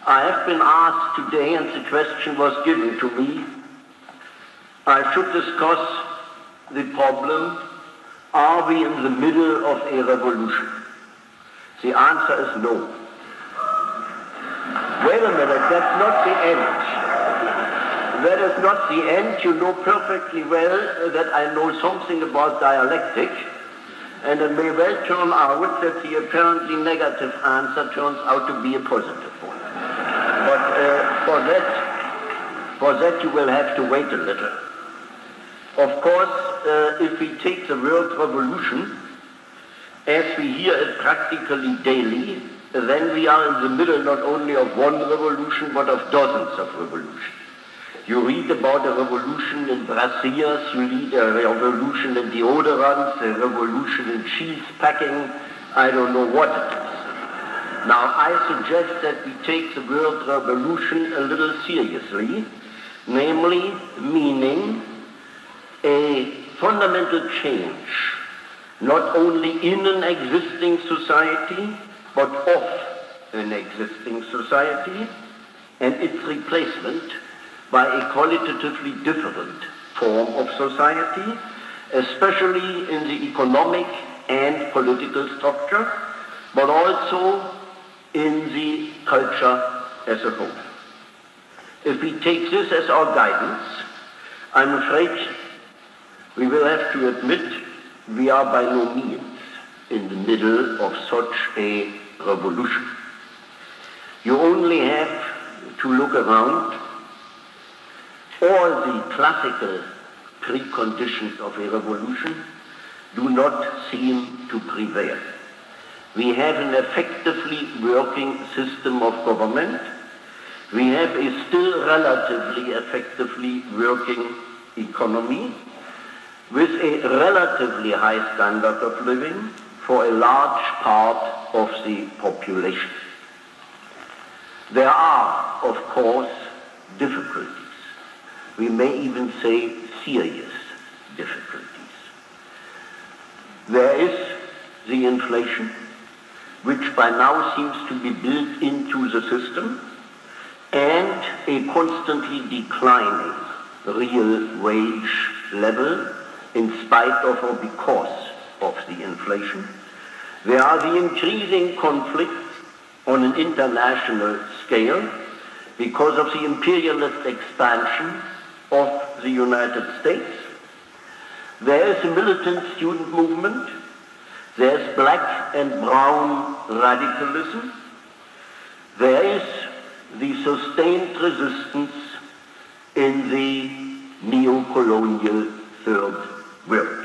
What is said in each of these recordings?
I have been asked today, and the question was given to me, I should discuss the problem, are we in the middle of a revolution? The answer is no. Wait a minute, that's not the end. That is not the end. You know perfectly well that I know something about dialectic, and it may well turn out that the apparently negative answer turns out to be a positive one. But for that you will have to wait a little. Of course, if we take the word revolution, as we hear it practically daily, then we are in the middle not only of one revolution, but of dozens of revolutions. You read about a revolution in brassieres, you read a revolution in deodorants, a revolution in cheese packing, I don't know what it is. Now, I suggest that we take the word revolution a little seriously, namely meaning a fundamental change, not only in an existing society, but of an existing society, and its replacement by a qualitatively different form of society, especially in the economic and political structure, but also in the culture as a whole. If we take this as our guidance, I'm afraid we will have to admit we are by no means in the middle of such a revolution. You only have to look around. All the classical preconditions of a revolution do not seem to prevail. We have an effectively working system of government. We have a still relatively effectively working economy with a relatively high standard of living for a large part of the population. There are, of course, difficulties. We may even say serious difficulties. There is the inflation, which by now seems to be built into the system, and a constantly declining real wage level in spite of or because of the inflation. There are the increasing conflicts on an international scale because of the imperialist expansion of the United States. There is a militant student movement. There's black and brown radicalism. There is the sustained resistance in the neo-colonial third world.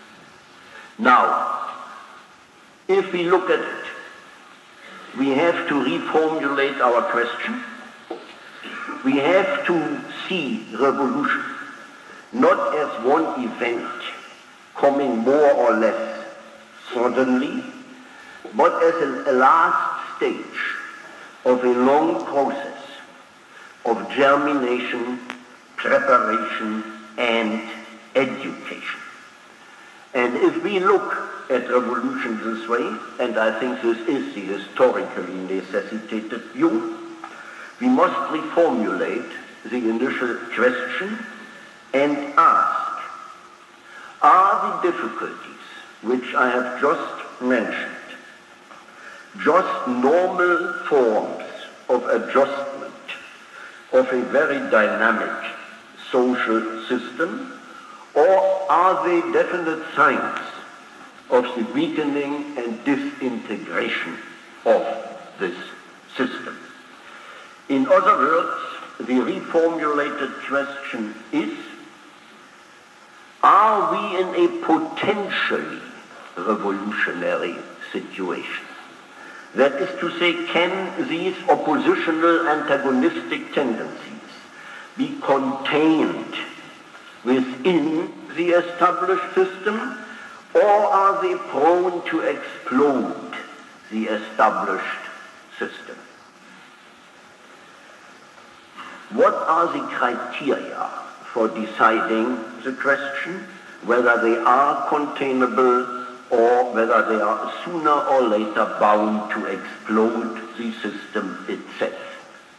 Now, if we look at it, we have to reformulate our question. We have to see revolution not as one event coming more or less suddenly, but as a last stage of a long process of germination, preparation, and education. And if we look at revolution this way, and I think this is the historically necessitated view, we must reformulate the initial question and ask, are the difficulties which I have just mentioned just normal forms of adjustment of a very dynamic social system, or are they definite signs of the weakening and disintegration of this system? In other words, the reformulated question is, are we in a potentially revolutionary situation? That is to say, can these oppositional antagonistic tendencies be contained within the established system, or are they prone to explode the established system? What are the criteria for deciding the question, whether they are containable or whether they are sooner or later bound to explode the system itself?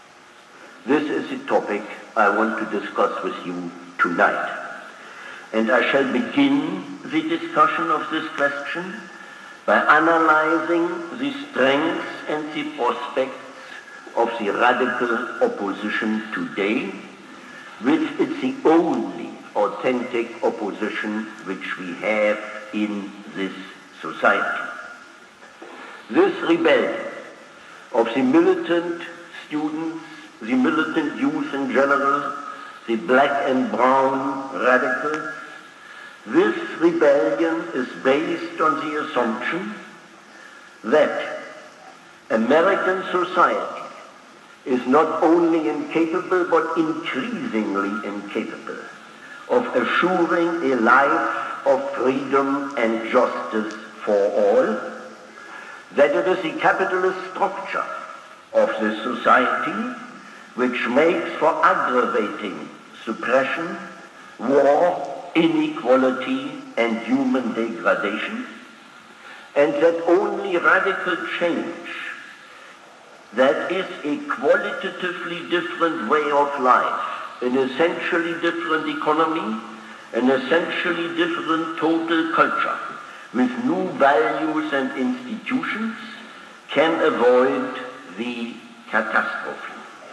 topic I want to discuss with you tonight. And I shall begin the discussion of this question by analyzing the strengths and the prospects of the radical opposition today, which is the only authentic opposition which we have in this society. This rebellion of the militant students, the militant youth in general, the black and brown radicals, this rebellion is based on the assumption that American society is not only incapable but increasingly incapable of assuring a life of freedom and justice for all, that it is the capitalist structure of this society which makes for aggravating suppression, war, inequality, and human degradation, and that only radical change, that is a qualitatively different way of life, an essentially different economy, an essentially different total culture, with new values and institutions, can avoid the catastrophe.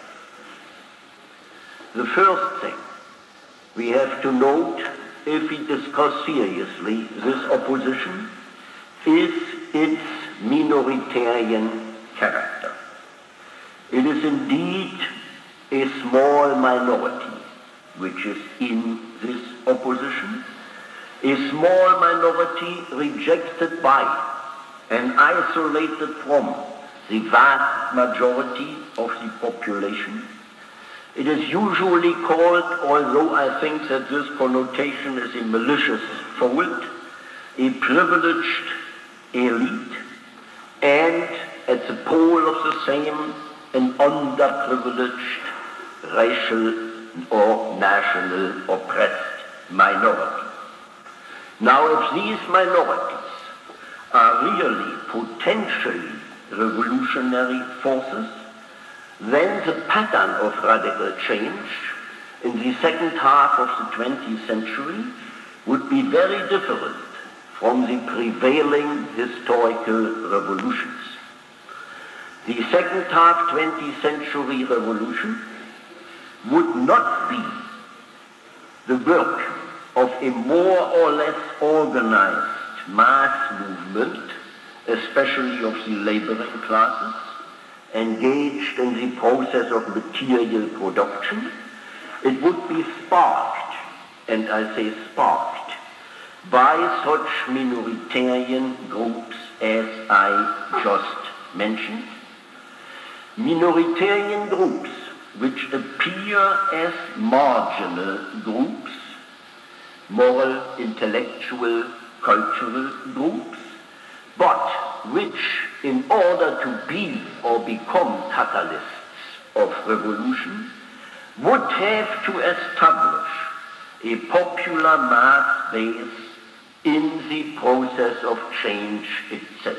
The first thing we have to note, if we discuss seriously this opposition, is its minoritarian character. It is indeed a small minority which is in this opposition, a small minority rejected by and isolated from the vast majority of the population. It is usually called, although I think that this connotation is a malicious fault, a privileged elite, and at the pole of the same, an underprivileged racial or national oppressed minority. Now, if these minorities are really potentially revolutionary forces, then the pattern of radical change in the second half of the 20th century would be very different from the prevailing historical revolutions. The second half 20th century revolution would not be the work of a more or less organized mass movement, especially of the laboring classes, engaged in the process of material production. It would be sparked, and I say sparked, by such minoritarian groups as I just mentioned. Minoritarian groups which appear as marginal groups, moral, intellectual, cultural groups, but which, in order to be or become catalysts of revolution, would have to establish a popular mass base in the process of change itself.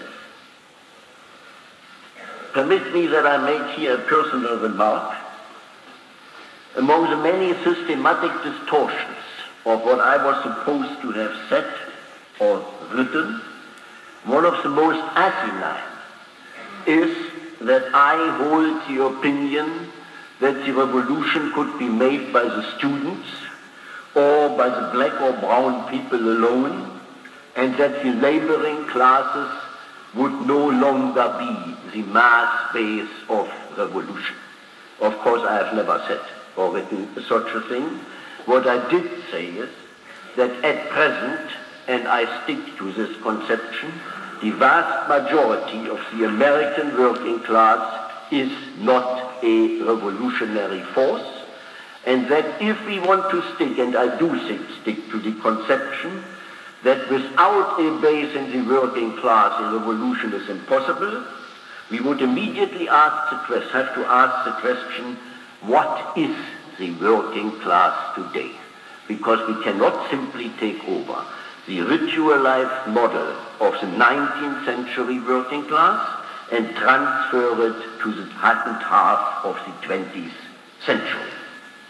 Permit me that I make here a personal remark. Among the many systematic distortions of what I was supposed to have said or written, one of the most asinine is that I hold the opinion that the revolution could be made by the students or by the black or brown people alone, and that the laboring classes would no longer be the mass base of revolution. Of course, I have never said or written such a thing. What I did say is that at present, and I stick to this conception, the vast majority of the American working class is not a revolutionary force, and that if we want to stick, and I do stick to the conception that without a base in the working class a revolution is impossible, we would immediately have to ask the question, what is the working class today? Because we cannot simply take over the ritualized model of the 19th century working class and transfer it to the second half of the 20th century.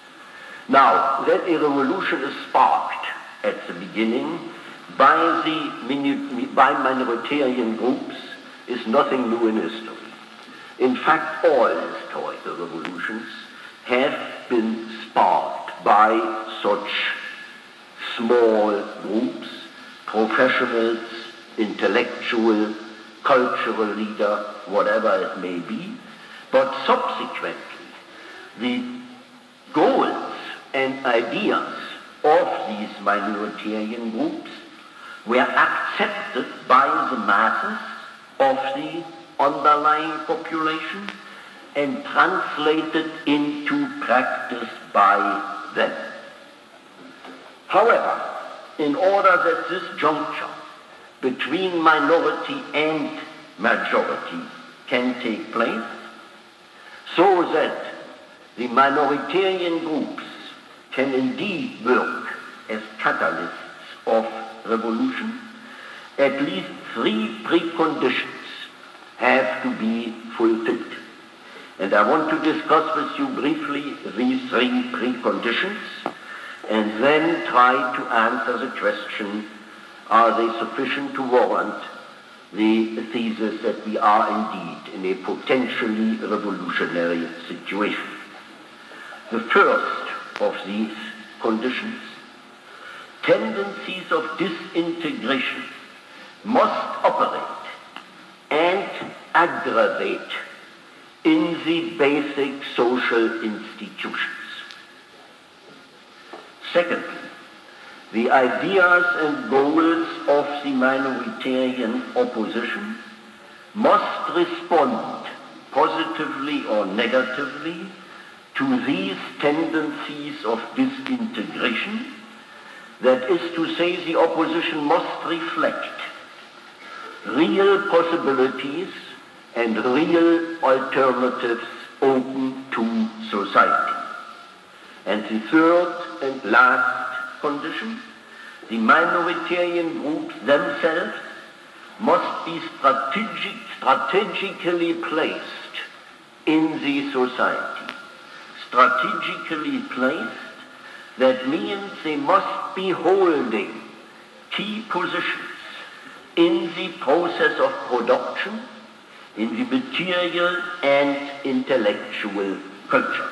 Now, that a revolution is sparked at the beginning by minoritarian groups is nothing new in history. In fact, all historical revolutions have been sparked by such small groups, professionals, intellectual, cultural leader, whatever it may be, but subsequently the goals and ideas of these minoritarian groups were accepted by the masses of the underlying population and translated into practice by them. However, in order that this juncture between minority and majority can take place, so that the minoritarian groups can indeed work as catalysts of revolution, at least three preconditions have to be fulfilled. And I want to discuss with you briefly these three preconditions and then try to answer the question, are they sufficient to warrant the thesis that we are indeed in a potentially revolutionary situation? The first of these conditions, tendencies of disintegration must operate and aggravate in the basic social institutions. Secondly, the ideas and goals of the minoritarian opposition must respond positively or negatively to these tendencies of disintegration. That is to say, the opposition must reflect real possibilities and real alternatives open to society. And the third and last condition, the minoritarian groups themselves must be strategically placed in the society. Strategically placed, that means they must be holding key positions in the process of production, in the material and intellectual culture.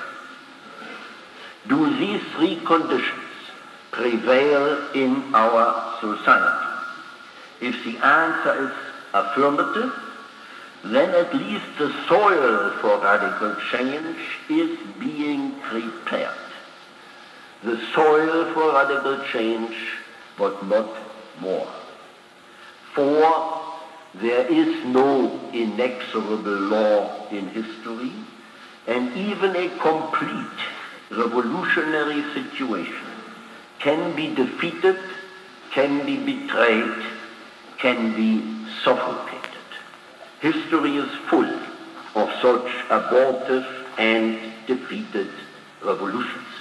Do these three conditions prevail in our society? If the answer is affirmative, then at least the soil for radical change is being prepared. The soil for radical change, but not more. For there is no inexorable law in history, and even a complete revolutionary situation can be defeated, can be betrayed, can be suffocated. History is full of such abortive and defeated revolutions.